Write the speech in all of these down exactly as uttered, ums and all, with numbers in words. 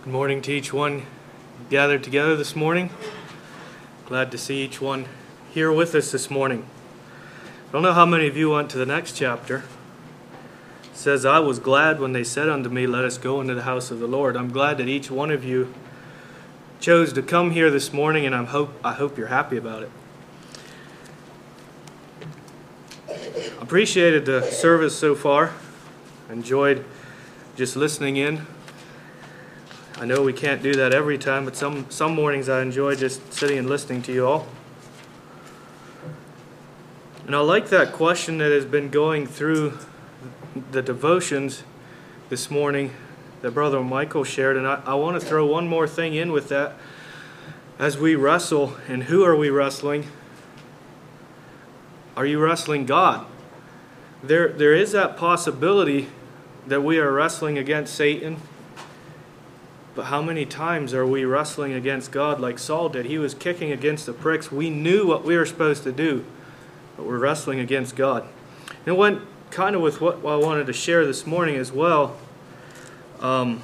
Good morning to each one gathered together this morning. Glad to see each one here with us this morning. I don't know how many of you went to the next chapter. It says, I was glad when they said unto me, let us go into the house of the Lord. I'm glad that each one of you chose to come here this morning, and I hope, I hope you're happy about it. Appreciated the service so far. Enjoyed just listening in. I know we can't do that every time, but some, some mornings I enjoy just sitting and listening to you all. And I like that question that has been going through the devotions this morning that Brother Michael shared. And I, I want to throw one more thing in with that. As we wrestle, and who are we wrestling? Are you wrestling God? There, there is that possibility that we are wrestling against Satan. But how many times are we wrestling against God like Saul did? He was kicking against the pricks. We knew what we were supposed to do, but we're wrestling against God. And it went kind of with what I wanted to share this morning as well. Um,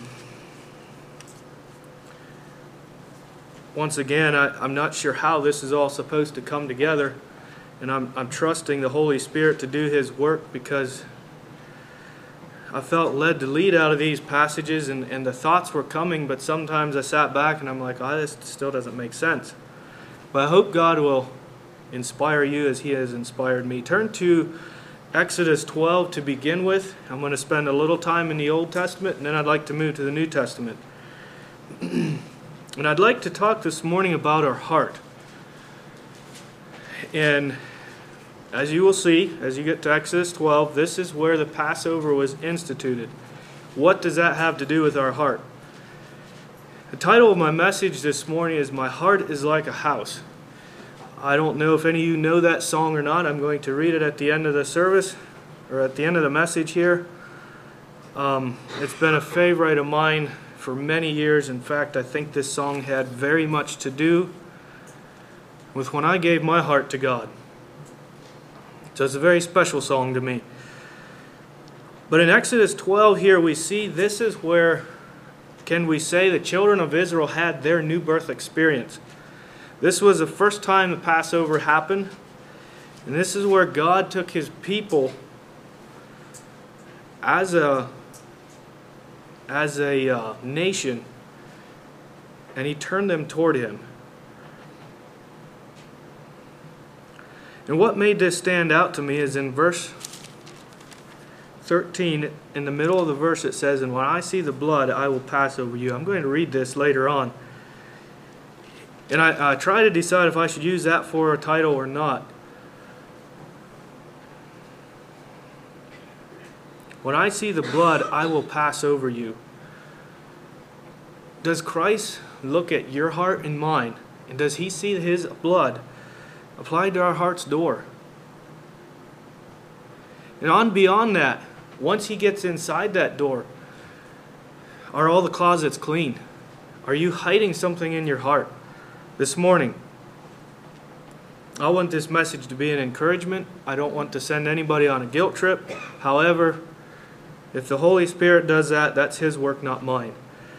once again, I, I'm not sure how this is all supposed to come together, and I'm, I'm trusting the Holy Spirit to do His work, because I felt led to lead out of these passages, and, and the thoughts were coming, but sometimes I sat back and I'm like, oh, this still doesn't make sense. But I hope God will inspire you as He has inspired me. Turn to Exodus twelve to begin with. I'm going to spend a little time in the Old Testament, and then I'd like to move to the New Testament. And I'd like to talk this morning about our heart. And as you will see, as you get to Exodus twelve, this is where the Passover was instituted. What does that have to do with our heart? The title of my message this morning is My Heart is Like a House. I don't know if any of you know that song or not. I'm going to read it at the end of the service, or at the end of the message here. Um, it's been a favorite of mine for many years. In fact, I think this song had very much to do with when I gave my heart to God. So it's a very special song to me. But in Exodus twelve here we see this is where, can we say, the children of Israel had their new birth experience. This was the first time the Passover happened. And this is where God took His people as a, as a uh, nation, and He turned them toward Him. And what made this stand out to me is in verse thirteen, in the middle of the verse it says, and when I see the blood, I will pass over you. I'm going to read this later on. And I, I try to decide if I should use that for a title or not. When I see the blood, I will pass over you. Does Christ look at your heart and mine? And does He see His blood applied to our heart's door? And on beyond that, once He gets inside that door, are all the closets clean? Are you hiding something in your heart? This morning, I want this message to be an encouragement. I don't want to send anybody on a guilt trip. However, if the Holy Spirit does that, that's His work, not mine.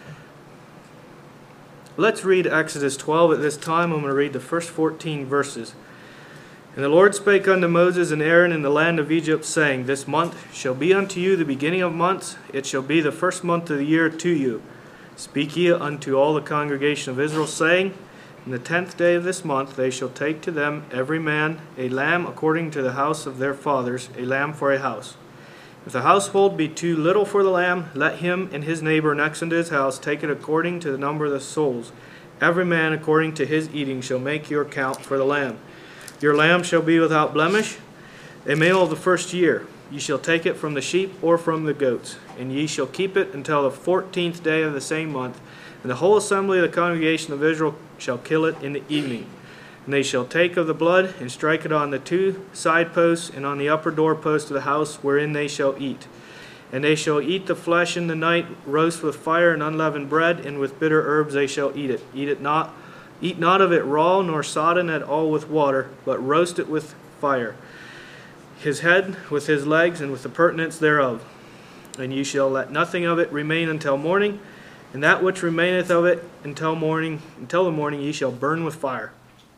Let's read Exodus twelve at this time. I'm going to read the first fourteen verses. And the Lord spake unto Moses and Aaron in the land of Egypt, saying, This month shall be unto you the beginning of months. It shall be the first month of the year to you. Speak ye unto all the congregation of Israel, saying, In the tenth day of this month they shall take to them every man a lamb according to the house of their fathers, a lamb for a house. If the household be too little for the lamb, let him and his neighbor next unto his house take it according to the number of the souls. Every man according to his eating shall make your count for the lamb. Your lamb shall be without blemish, a male of the first year. Ye shall take it from the sheep or from the goats, and ye shall keep it until the fourteenth day of the same month. And the whole assembly of the congregation of Israel shall kill it in the evening. And they shall take of the blood, and strike it on the two side posts, and on the upper door post of the house wherein they shall eat. And they shall eat the flesh in the night, roast with fire and unleavened bread, and with bitter herbs they shall eat it. Eat it not, eat not of it raw, nor sodden at all with water, but roast it with fire. His head with his legs, and with the purtenance thereof. And ye shall let nothing of it remain until morning. And that which remaineth of it until morning, until the morning, ye shall burn with fire.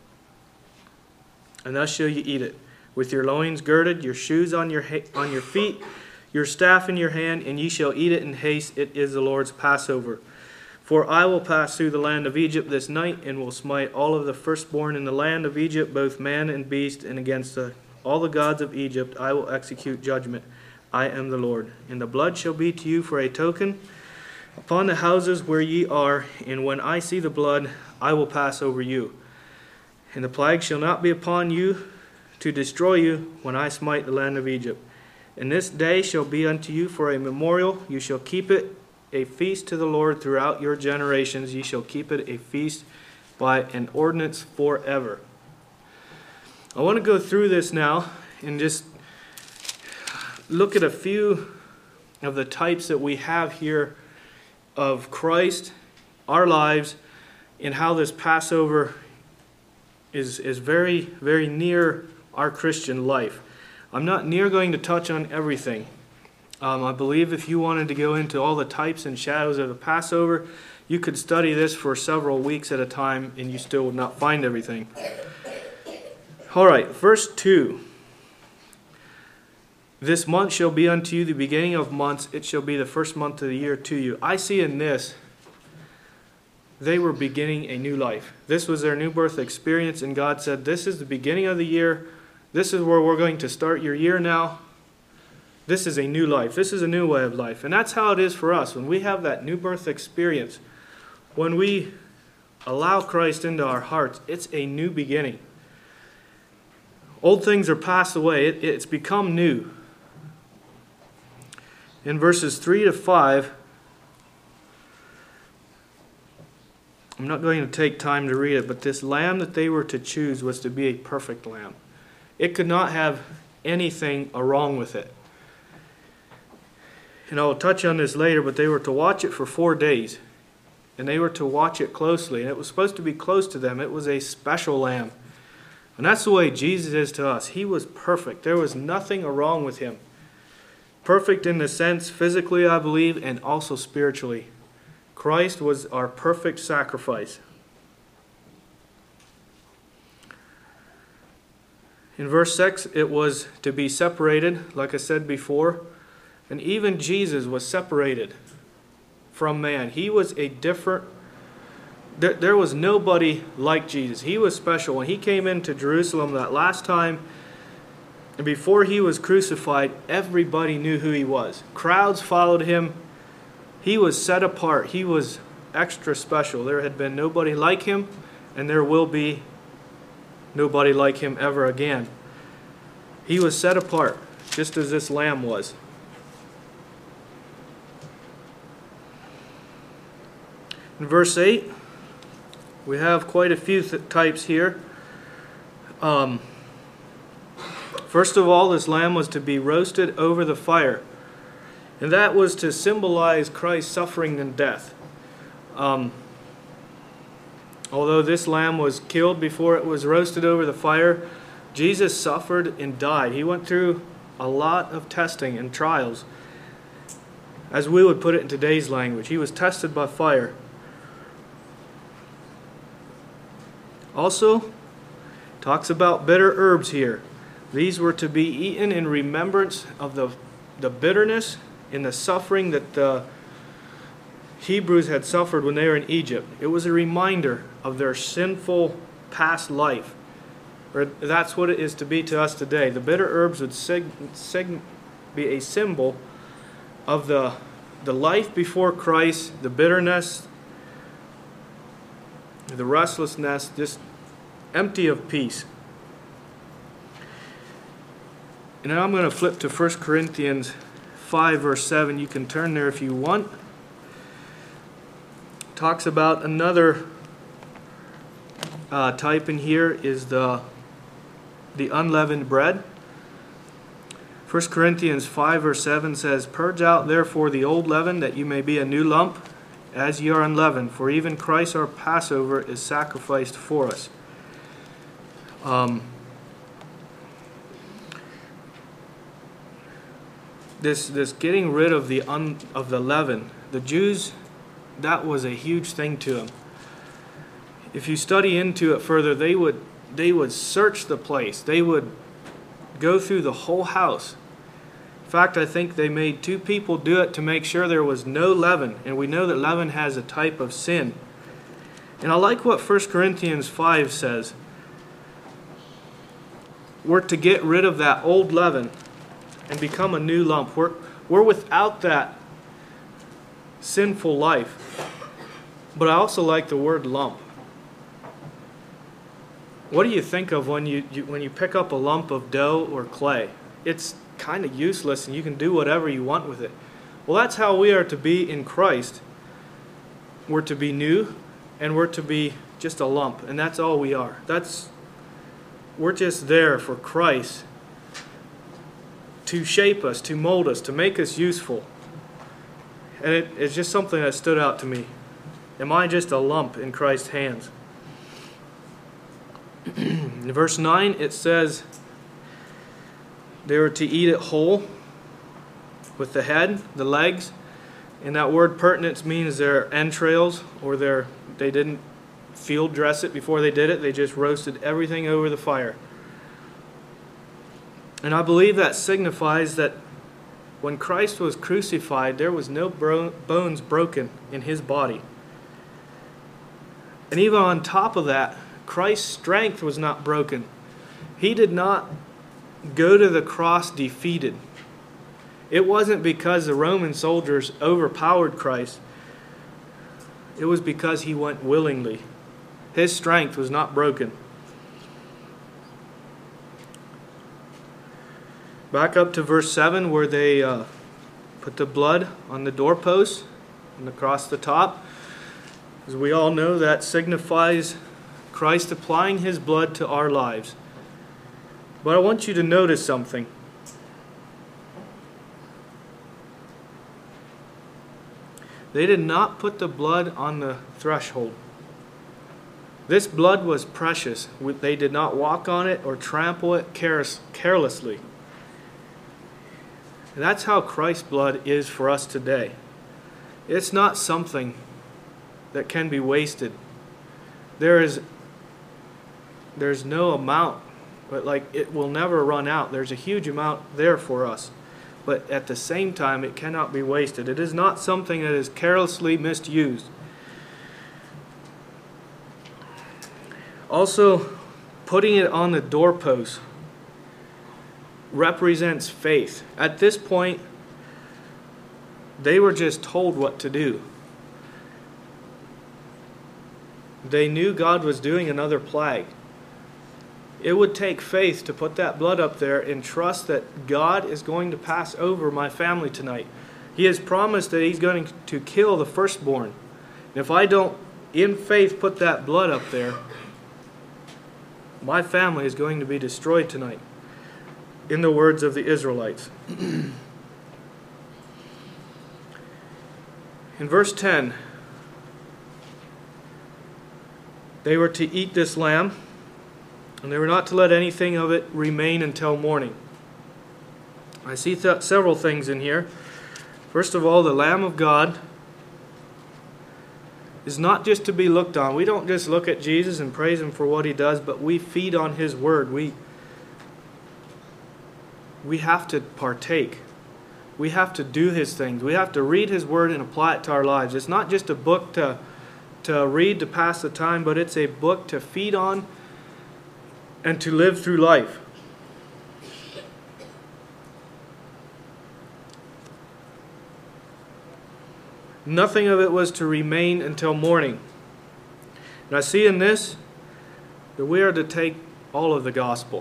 And thus shall ye eat it, with your loins girded, your shoes on your ha- on your feet, your staff in your hand, and ye shall eat it in haste. It is the Lord's Passover. For I will pass through the land of Egypt this night, and will smite all of the firstborn in the land of Egypt, both man and beast, and against the, all the gods of Egypt I will execute judgment. I am the Lord. And the blood shall be to you for a token upon the houses where ye are, and when I see the blood, I will pass over you. And the plague shall not be upon you to destroy you when I smite the land of Egypt. And this day shall be unto you for a memorial. You shall keep it a feast to the Lord throughout your generations. Ye shall keep it a feast by an ordinance forever. I want to go through this now and just look at a few of the types that we have here of Christ, our lives, and how this Passover is, is very, very near our Christian life. I'm not near going to touch on everything. Um, I believe if you wanted to go into all the types and shadows of the Passover, you could study this for several weeks at a time and you still would not find everything. All right, verse two. This month shall be unto you the beginning of months. It shall be the first month of the year to you. I see in this, they were beginning a new life. This was their new birth experience, and God said, this is the beginning of the year. This is where we're going to start your year now. This is a new life. This is a new way of life. And that's how it is for us. When we have that new birth experience, when we allow Christ into our hearts, it's a new beginning. Old things are passed away. It, it's become new. In verses three to five, I'm not going to take time to read it, but this lamb that they were to choose was to be a perfect lamb. It could not have anything wrong with it. And I'll touch on this later, but they were to watch it for four days. And they were to watch it closely. And it was supposed to be close to them. It was a special lamb. And that's the way Jesus is to us. He was perfect. There was nothing wrong with him. Perfect in the sense physically, I believe, and also spiritually. Christ was our perfect sacrifice. In verse six, it was to be separated, like I said before. And even Jesus was separated from man. He was a different... There, there was nobody like Jesus. He was special. When he came into Jerusalem that last time, and before he was crucified, everybody knew who he was. Crowds followed him. He was set apart. He was extra special. There had been nobody like him, and there will be nobody like him ever again. He was set apart, just as this lamb was. In verse eight, we have quite a few th- types here. Um, first of all, this lamb was to be roasted over the fire. And that was to symbolize Christ's suffering and death. Um, although this lamb was killed before it was roasted over the fire, Jesus suffered and died. He went through a lot of testing and trials. As we would put it in today's language, he was tested by fire. Also, talks about bitter herbs here. These were to be eaten in remembrance of the, the bitterness and the suffering that the Hebrews had suffered when they were in Egypt. It was a reminder of their sinful past life. Or that's what it is to be to us today. The bitter herbs would sig, sig, be a symbol of the, the life before Christ, the bitterness, the restlessness, just empty of peace. And now I'm going to flip to First Corinthians five, verse seven. You can turn there if you want. Talks about another uh, type in here is the, the unleavened bread. First Corinthians five, verse seven says, "Purge out therefore the old leaven, that you may be a new lump, as ye are unleavened. For even Christ our Passover is sacrificed for us." Um, this this getting rid of the un, of the leaven. The Jews that was a huge thing to them. If you study into it further, they would they would search the place. They would go through the whole house. In fact, I think they made two people do it to make sure there was no leaven. And we know that leaven has a type of sin. And I like what First Corinthians five says. We're to get rid of that old leaven and become a new lump. We're, we're without that sinful life. But I also like the word lump. What do you think of when you, you when you pick up a lump of dough or clay? It's kind of useless and you can do whatever you want with it. Well, that's how we are to be in Christ. We're to be new and we're to be just a lump, and that's all we are. That's we're just there for Christ to shape us, to mold us, to make us useful. And it, it's just something that stood out to me. Am I just a lump in Christ's hands? In verse nine, it says they were to eat it whole, with the head, the legs, and that word pertinence means their entrails, or their they didn't field dress it before they did it. They just roasted everything over the fire. And I believe that signifies that when Christ was crucified, there was no bro- bones broken in his body. And even on top of that, Christ's strength was not broken. He did not go to the cross defeated. It wasn't because the Roman soldiers overpowered Christ. It was because he went willingly. His strength was not broken. Back up to verse seven, where they uh, put the blood on the doorpost and across the top. As we all know, that signifies Christ applying his blood to our lives. But I want you to notice something. They did not put the blood on the threshold. This blood was precious. They did not walk on it or trample it carelessly. And that's how Christ's blood is for us today. It's not something that can be wasted. There is there's no amount, but like it will never run out. There's a huge amount there for us. But at the same time, it cannot be wasted. It is not something that is carelessly misused. Also, putting it on the doorpost represents faith. At this point, they were just told what to do. They knew God was doing another plague. It would take faith to put that blood up there and trust that God is going to pass over my family tonight. He has promised that he's going to kill the firstborn. And if I don't, in faith, put that blood up there, my family is going to be destroyed tonight. In the words of the Israelites. In verse ten, they were to eat this lamb, and they were not to let anything of it remain until morning. I see th- several things in here. First of all, the Lamb of God is not just to be looked on. We don't just look at Jesus and praise him for what he does, but we feed on his word. We, we have to partake. We have to do his things. We have to read his word and apply it to our lives. It's not just a book to, to read to pass the time, but it's a book to feed on and to live through life. Nothing of it was to remain until morning. And I see in this that we are to take all of the gospel.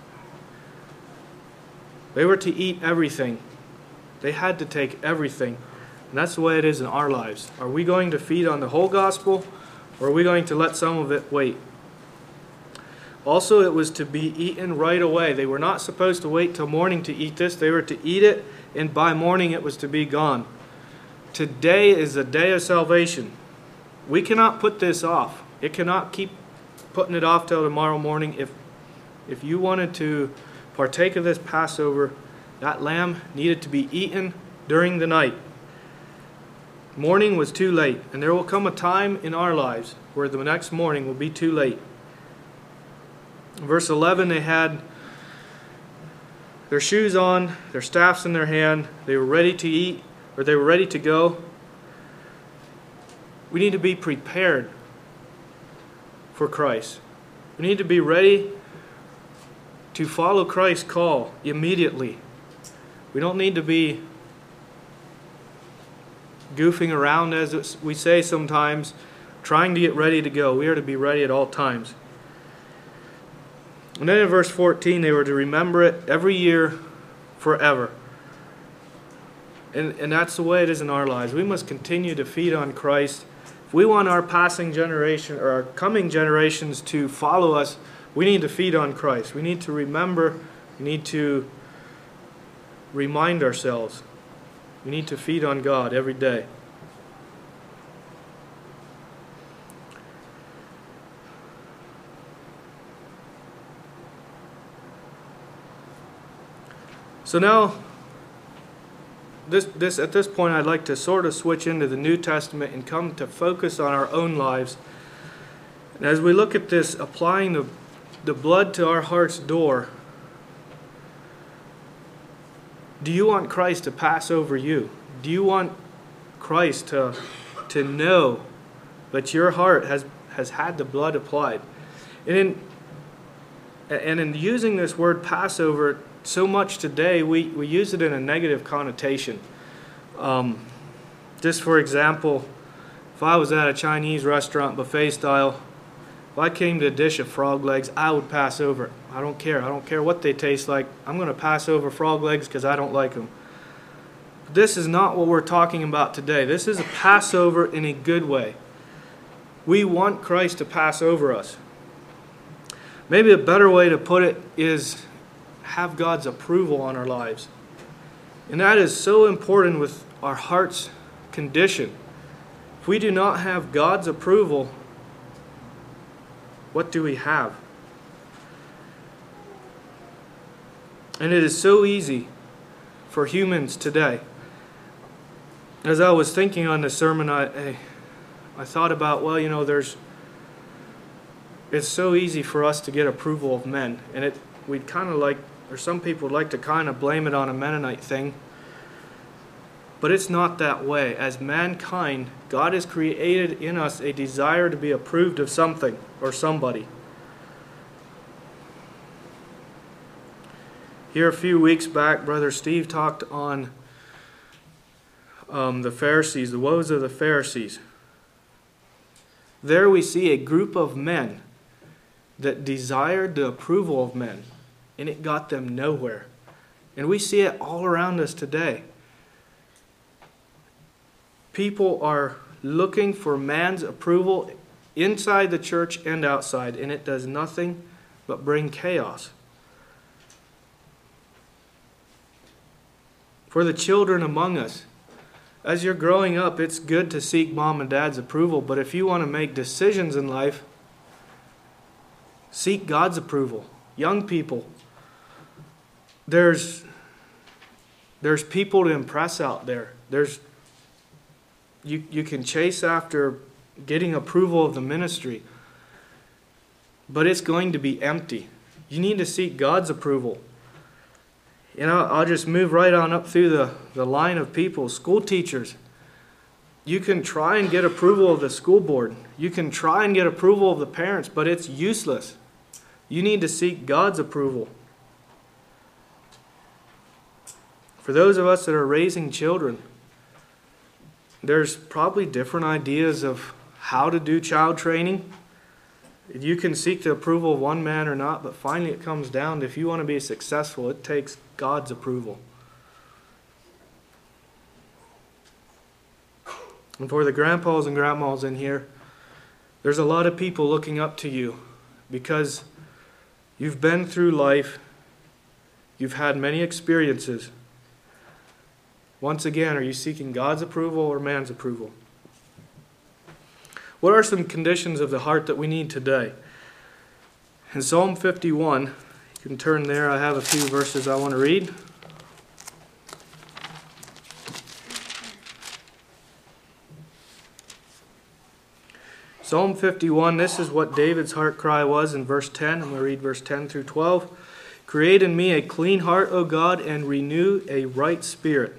They were to eat everything. They had to take everything. And that's the way it is in our lives. Are we going to feed on the whole gospel, or are we going to let some of it wait? Also, it was to be eaten right away. They were not supposed to wait till morning to eat this. They were to eat it, and by morning it was to be gone. Today is the day of salvation. We cannot put this off. It cannot keep putting it off till tomorrow morning. If, if you wanted to partake of this Passover, that lamb needed to be eaten during the night. Morning was too late, and there will come a time in our lives where the next morning will be too late. Verse eleven, they had their shoes on, their staffs in their hand, they were ready to eat, or they were ready to go. We need to be prepared for Christ. We need to be ready to follow Christ's call immediately. We don't need to be goofing around, as we say sometimes, trying to get ready to go. We are to be ready at all times. And then in verse fourteen, they were to remember it every year forever. And, and that's the way it is in our lives. We must continue to feed on Christ. If we want our passing generation or our coming generations to follow us, we need to feed on Christ. We need to remember. We need to remind ourselves. We need to feed on God every day. So now, this, this, at this point, I'd like to sort of switch into the New Testament and come to focus on our own lives. And as we look at this, applying the, the blood to our heart's door, do you want Christ to pass over you? Do you want Christ to, to know that your heart has, has had the blood applied? And in, and in using this word Passover, so much today, we, we use it in a negative connotation. Um, just for example, if I was at a Chinese restaurant, buffet style, if I came to a dish of frog legs, I would pass over it. I don't care. I don't care what they taste like. I'm going to pass over frog legs because I don't like them. But this is not what we're talking about today. This is a Passover in a good way. We want Christ to pass over us. Maybe a better way to put it is have God's approval on our lives. And that is so important with our heart's condition. If we do not have God's approval, what do we have? And it is so easy for humans today. As I was thinking on this sermon, I, I thought about, well, you know, there's it's so easy for us to get approval of men. And it we'd kind of like, or some people would like to kind of blame it on a Mennonite thing. But it's not that way. As mankind, God has created in us a desire to be approved of something or somebody. Here a few weeks back, Brother Steve talked on um, the Pharisees, the woes of the Pharisees. There we see a group of men that desired the approval of men, and it got them nowhere. And we see it all around us today. People are looking for man's approval inside the church and outside, and it does nothing but bring chaos. For the children among us, as you're growing up, it's good to seek mom and dad's approval, but if you want to make decisions in life, seek God's approval. Young people, there's there's people to impress out there. There's you you can chase after getting approval of the ministry, but it's going to be empty. You need to seek God's approval. You know, I'll just move right on up through the, the line of people. School teachers. You can try and get approval of the school board. You can try and get approval of the parents, but it's useless. You need to seek God's approval. For those of us that are raising children, there's probably different ideas of how to do child training. You can seek the approval of one man or not, but finally it comes down to if you want to be successful, it takes God's approval. And for the grandpas and grandmas in here, there's a lot of people looking up to you because you've been through life, you've had many experiences. Once again, are you seeking God's approval or man's approval? What are some conditions of the heart that we need today? In Psalm fifty-one, you can turn there. I have a few verses I want to read. Psalm fifty-one, this is what David's heart cry was in verse ten. I'm going to read verse ten through twelve. Create in me a clean heart, O God, and renew a right spirit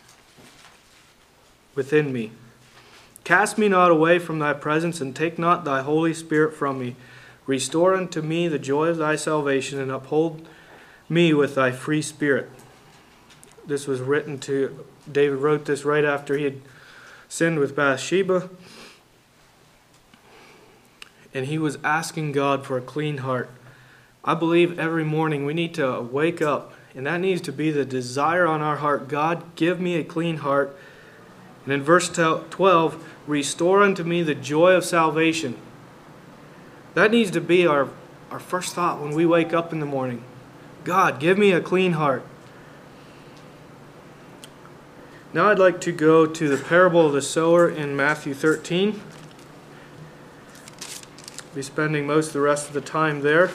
within me. Cast me not away from thy presence, and take not thy Holy Spirit from me. Restore unto me the joy of thy salvation, and uphold me with thy free spirit. This was written to, David wrote this right after he had sinned with Bathsheba. And he was asking God for a clean heart. I believe every morning we need to wake up, and that needs to be the desire on our heart. God, give me a clean heart. And in verse twelve, restore unto me the joy of salvation. That needs to be our, our first thought when we wake up in the morning. God, give me a clean heart. Now I'd like to go to the parable of the sower in Matthew thirteen. Be spending most of the rest of the time there.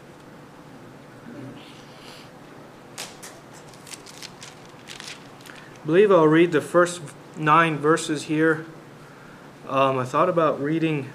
I believe I'll read the first nine verses here. Um, I thought about reading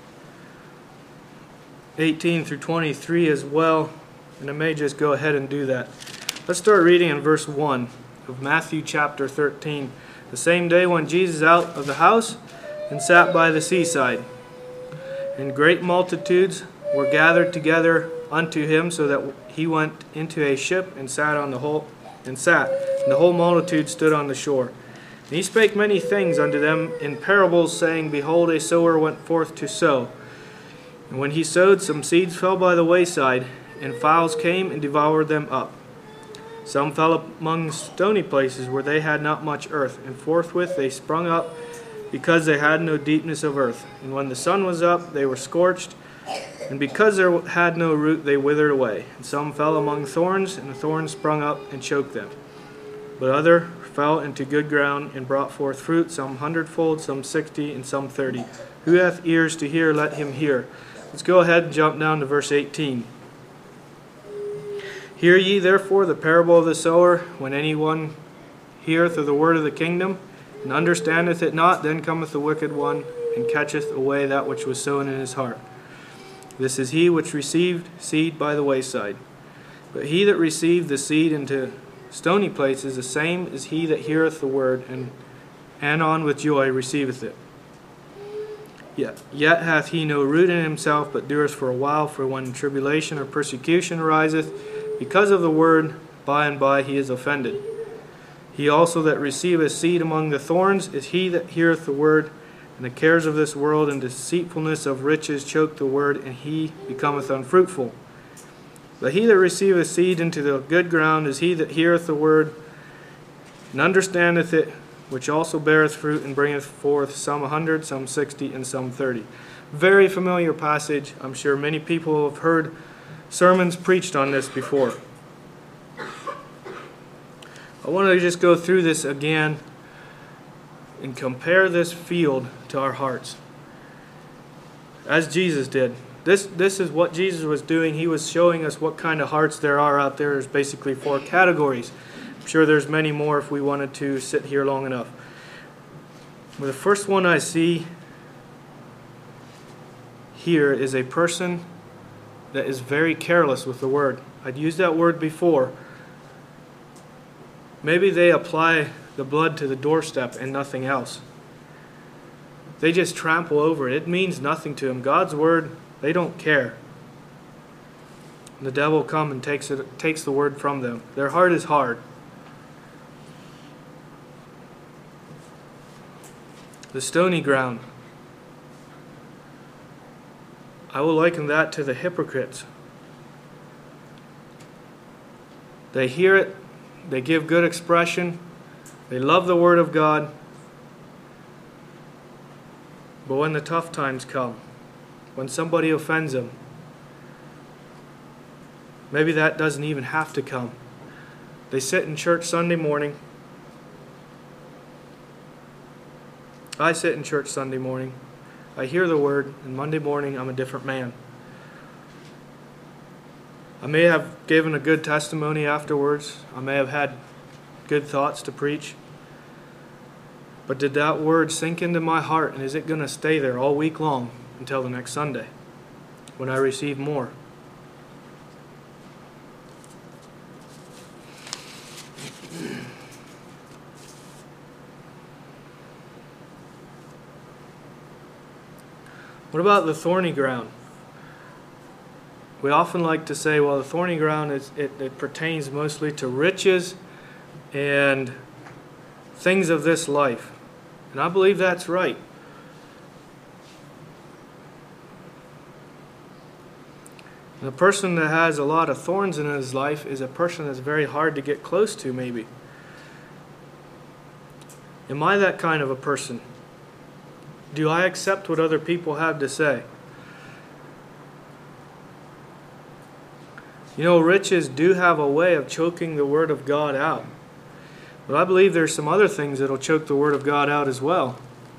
eighteen through twenty-three as well, and I may just go ahead and do that. Let's start reading in verse one of Matthew chapter thirteen. The same day went Jesus out of the house and sat by the seaside. And great multitudes were gathered together unto him, so that he went into a ship and sat on the whole and sat, and the whole multitude stood on the shore. And he spake many things unto them in parables, saying, Behold, a sower went forth to sow. And when he sowed, some seeds fell by the wayside, and fowls came and devoured them up. Some fell among stony places where they had not much earth, and forthwith they sprung up, because they had no deepness of earth. And when the sun was up, they were scorched, and because they had no root, they withered away. And some fell among thorns, and the thorns sprung up and choked them. But other fell into good ground, and brought forth fruit, some hundredfold, some sixty, and some thirty. Who hath ears to hear, let him hear. Let's go ahead and jump down to verse eighteen. Hear ye therefore the parable of the sower. When any one heareth of the word of the kingdom, and understandeth it not, then cometh the wicked one, and catcheth away that which was sown in his heart. This is he which received seed by the wayside. But he that received the seed into stony places, the same is he that heareth the word, and anon with joy receiveth it. Yet, yet hath he no root in himself, but dureth for a while. For when tribulation or persecution ariseth, because of the word, by and by he is offended. He also that receiveth seed among the thorns is he that heareth the word, and the cares of this world and deceitfulness of riches choke the word, and he becometh unfruitful. But he that receiveth seed into the good ground is he that heareth the word, and understandeth it, which also beareth fruit, and bringeth forth some a hundred, some sixty, and some thirty. Very familiar passage. I'm sure many people have heard sermons preached on this before. I want to just go through this again and compare this field to our hearts, as Jesus did. This this is what Jesus was doing. He was showing us what kind of hearts there are out there. There's basically four categories. I'm sure there's many more if we wanted to sit here long enough. But the first one I see here is a person that is very careless with the word. I'd used that word before. Maybe they apply the blood to the doorstep and nothing else. They just trample over it. It means nothing to them. God's word, they don't care. And the devil comes and takes it, takes the word from them. Their heart is hard. The stony ground. I will liken that to the hypocrites. They hear it. They give good expression. They love the Word of God. But when the tough times come, when somebody offends them, maybe that doesn't even have to come. They sit in church Sunday morning. I sit in church Sunday morning. I hear the Word, and Monday morning I'm a different man. I may have given a good testimony afterwards. I may have had good thoughts to preach. But did that word sink into my heart, and is it going to stay there all week long? until the next Sunday when I receive more. What about the thorny ground? We often like to say, well, the thorny ground, is it, it pertains mostly to riches and things of this life. And I believe that's right. And a person that has a lot of thorns in his life is a person that's very hard to get close to, maybe. Am I that kind of a person? Do I accept what other people have to say? You know, riches do have a way of choking the Word of God out. But I believe there's some other things that will choke the Word of God out as well.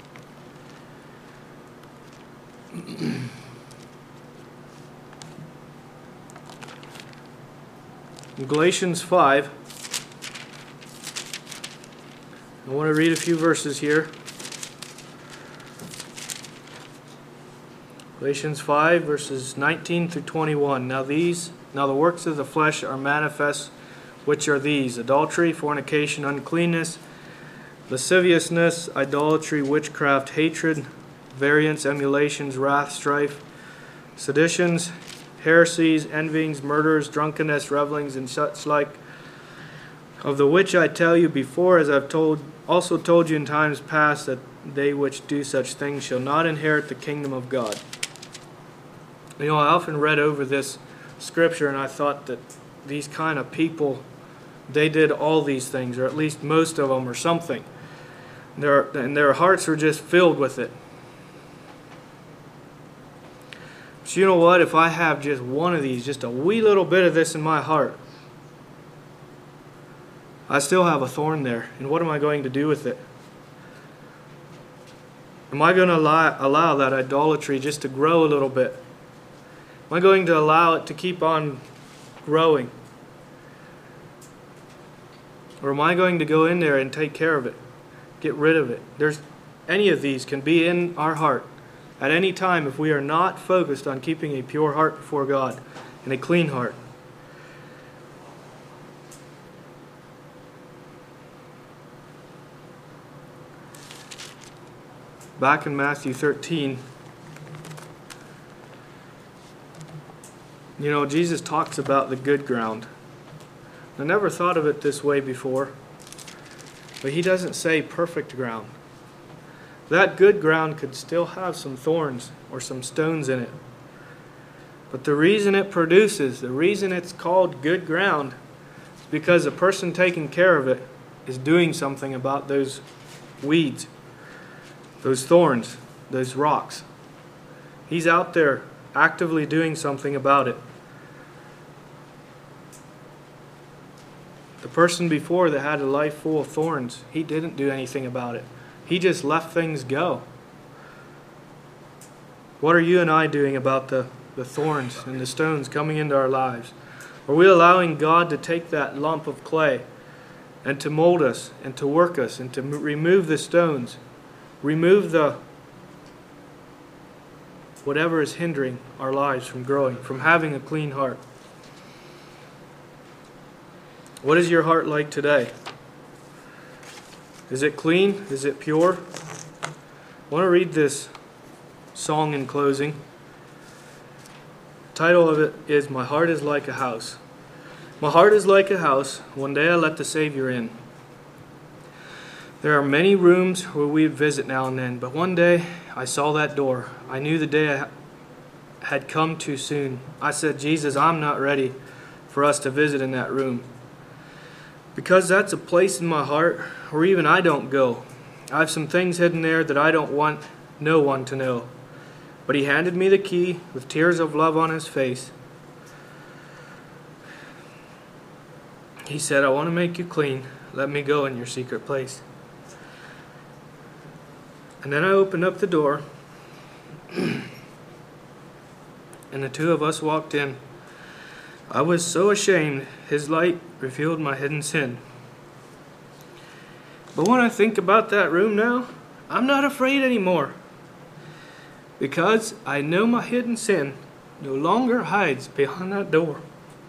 In Galatians five, I want to read a few verses here. Galatians five, verses nineteen through twenty-one. Now these, now the works of the flesh are manifest, which are these: adultery, fornication, uncleanness, lasciviousness, idolatry, witchcraft, hatred, variance, emulations, wrath, strife, seditions, heresies, envyings, murders, drunkenness, revellings, and such like, of the which I tell you before, as I've told also told you in times past, that they which do such things shall not inherit the kingdom of God. You know, I often read over this scripture and I thought that these kind of people, they did all these things, or at least most of them, or something. Their, and their hearts were just filled with it. But you know what? If I have just one of these, just a wee little bit of this in my heart, I still have a thorn there. And what am I going to do with it? Am I going to allow, allow that idolatry just to grow a little bit? Am I going to allow it to keep on growing? Or am I going to go in there and take care of it? Get rid of it? There's any of these can be in our heart at any time if we are not focused on keeping a pure heart before God and a clean heart. Back in Matthew thirteen, you know, Jesus talks about the good ground. I never thought of it this way before, but he doesn't say perfect ground. That good ground could still have some thorns or some stones in it. But the reason it produces, the reason it's called good ground, is because the person taking care of it is doing something about those weeds, those thorns, those rocks. He's out there actively doing something about it. The person before that had a life full of thorns, he didn't do anything about it. He just let things go. What are you and I doing about the, the thorns and the stones coming into our lives? Are we allowing God to take that lump of clay and to mold us and to work us and to m- remove the stones, remove the whatever is hindering our lives from growing, from having a clean heart? What is your heart like today? Is it clean? Is it pure? I want to read this song in closing. The title of it is My Heart is Like a House. My heart is like a house, one day I let the Savior in. There are many rooms where we visit now and then, but one day I saw that door. I knew the day I had come too soon. I said, Jesus, I'm not ready for us to visit in that room. Because that's a place in my heart where even I don't go. I have some things hidden there that I don't want no one to know. But he handed me the key with tears of love on his face. He said, I want to make you clean. Let me go in your secret place. And then I opened up the door, and the two of us walked in. I was so ashamed. His light revealed my hidden sin. But when I think about that room now, I'm not afraid anymore. because I know my hidden sin no longer hides behind that door.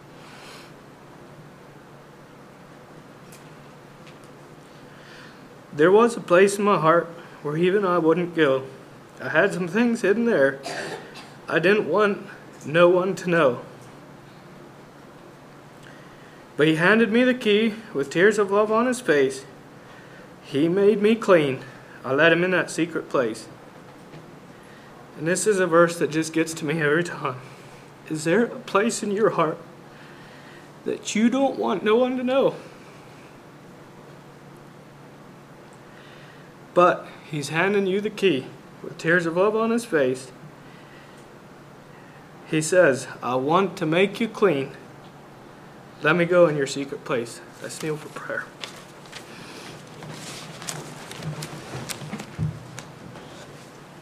There was a place in my heart where even I wouldn't go. I had some things hidden there I didn't want no one to know. But he handed me the key with tears of love on his face. He made me clean. I let him in that secret place. And this is a verse that just gets to me every time. Is there a place in your heart that you don't want no one to know? But he's handing you the key with tears of love on his face. He says, I want to make you clean. Let me go in your secret place. Let's kneel for prayer.